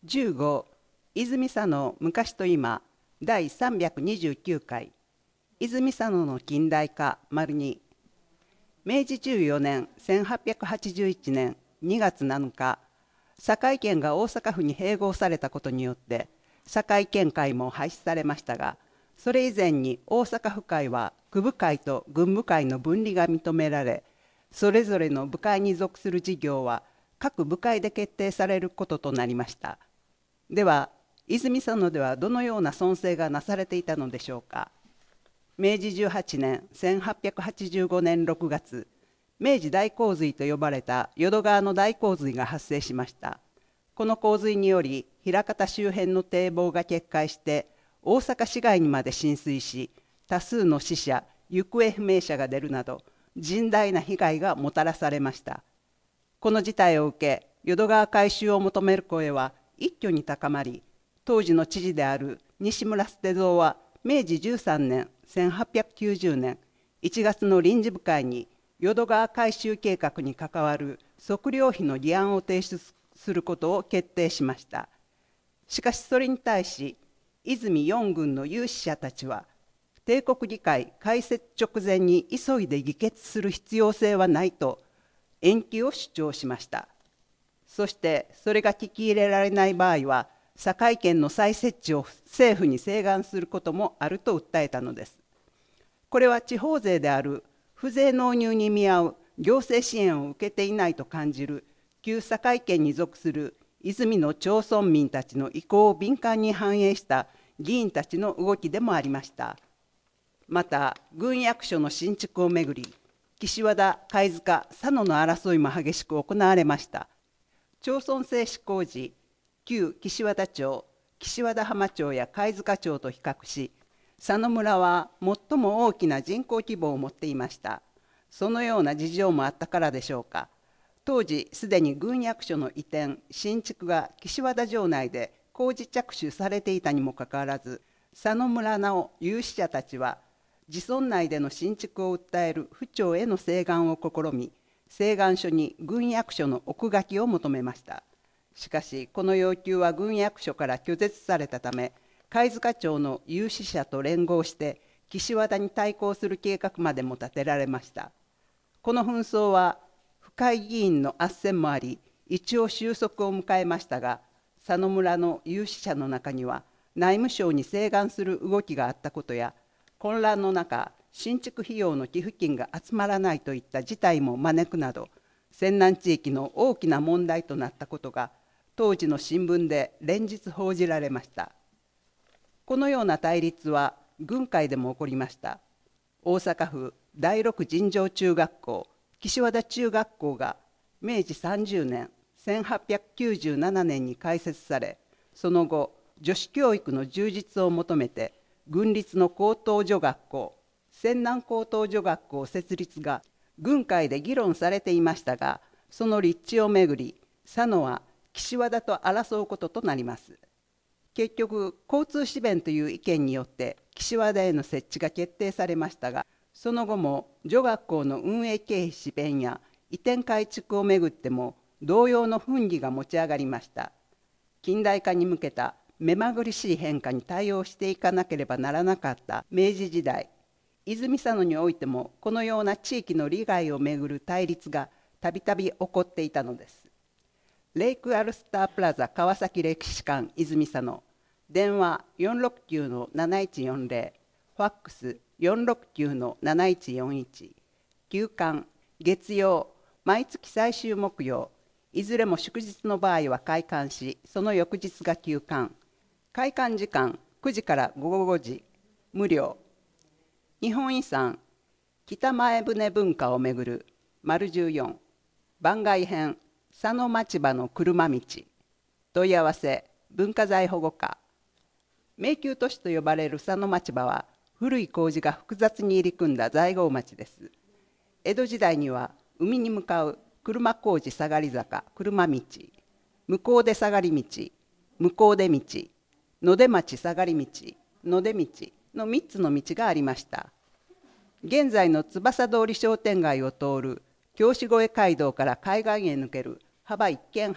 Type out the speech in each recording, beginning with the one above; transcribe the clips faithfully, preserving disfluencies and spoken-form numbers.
じゅうご泉佐野昔と今だいさんびゃくにじゅうきゅうかい泉佐野の近代化に明治じゅうよねんせんはっぴゃくはちじゅういちねんにがつなのか堺県が大阪府に併合されたことによって堺県会も廃止されましたが、それ以前に大阪府会は区部会と郡部会の分離が認められ、それぞれの部会に属する事業は各部会で決定されることとなりました。では泉佐野ではどのような村制がなされていたのでしょうか。明治じゅうはちねんせんはっぴゃくはちじゅうごねんろくがつ、明治大洪水と呼ばれた淀川の大洪水が発生しました。この洪水により枚方周辺の堤防が決壊して大阪市街にまで浸水し、多数の死者行方不明者が出るなど甚大な被害がもたらされました。この事態を受け淀川改修を求める声は一挙に高まり、当時の知事である西村捨蔵は明治じゅうさんねんせんはっぴゃくきゅうじゅうねんいちがつの臨時部会に淀川改修計画に関わる測量費の議案を提出することを決定しました。しかしそれに対し泉よん郡の有識者たちは、帝国議会開設直前に急いで議決する必要性はないと延期を主張しました。そしてそれが聞き入れられない場合は堺県の再設置を政府に請願することもあると訴えたのです。これは地方税である不税納入に見合う行政支援を受けていないと感じる旧堺県に属する泉の町村民たちの意向を敏感に反映した議員たちの動きでもありました。また郡役所の新築をめぐり岸和田、貝塚、佐野の争いも激しく行われました。町村制施行時、旧岸和田町、岸和田浜町や貝塚町と比較し、佐野村は最も大きな人口規模を持っていました。そのような事情もあったからでしょうか。当時すでに郡役所の移転、新築が岸和田城内で工事着手されていたにもかかわらず、佐野村の有識者たちは自村内での新築を訴える府庁への請願を試み、請願書に郡役所の奥書きを求めました。しかしこの要求は郡役所から拒絶されたため、貝塚町の有識者と連合して岸和田に対抗する計画までも立てられました。この紛争は府会議員の斡旋もあり、一応収束を迎えましたが、佐野村の有識者の中には内務省に請願する動きがあったことや、混乱の中新築費用の寄付金が集まらないといった事態も招くなど、泉南地域の大きな問題となったことが当時の新聞で連日報じられました。このような対立は郡会でも起こりました。大阪府第六尋常中学校、岸和田中学校が明治さんじゅうねんせんはっぴゃくきゅうじゅうななねんに開設され、その後女子教育の充実を求めて郡立の高等女学校、泉南高等女学校設立が郡会で議論されていましたが、その立地をめぐり佐野は岸和田と争うこととなります。結局交通支弁という意見によって岸和田への設置が決定されましたが、その後も女学校の運営経費支弁や移転改築をめぐっても同様の紛議が持ち上がりました。近代化に向けた目まぐるしい変化に対応していかなければならなかった明治時代、泉佐野においてもこのような地域の利害をめぐる対立がたびたび起こっていたのです。レイクアルスタープラザ川崎歴史館泉佐野、電話 よんろくきゅうのなないちよんぜろ、ファックス よんろくきゅうのなないちよんいち、休館月曜毎月最終木曜、いずれも祝日の場合は開館し、その翌日が休館。開館時間くじからごごごじ、無料。日本遺産北前船文化をめぐる丸じゅうよん、番外編佐野町場の車道、問い合わせ文化財保護課。迷宮都市と呼ばれる佐野町場は古い工事が複雑に入り組んだ在郷町です。江戸時代には海に向かう車小路下がり坂車道、向こうで下がり道、向こうで道、野出町下がり道、野出道のみっつの道がありました。現在の翼通り商店街を通る京志越街道から海岸へ抜ける幅いっけんはん、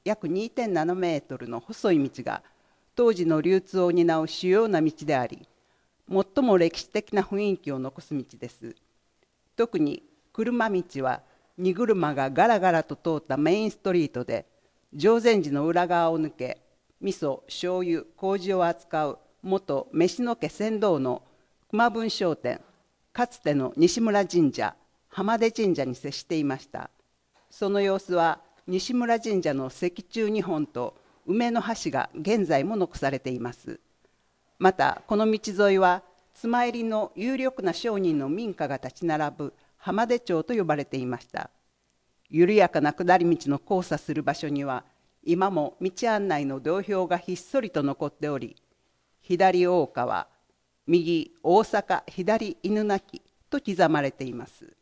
約 にてんなな メートルの細い道が当時の流通を担う主要な道であり、最も歴史的な雰囲気を残す道です。特に車道は荷車がガラガラと通ったメインストリートで、定禅寺の裏側を抜け、味噌、醤油、麹を扱う元飯野家船頭の熊文商店、かつての西村神社、浜出神社に接していました。その様子は西村神社の石柱にほんと梅の橋が現在も残されています。またこの道沿いは妻入りの有力な商人の民家が立ち並ぶ浜出町と呼ばれていました。緩やかな下り道の交差する場所には今も道案内の道標がひっそりと残っており、左大川、右大阪、左犬鳴と刻まれています。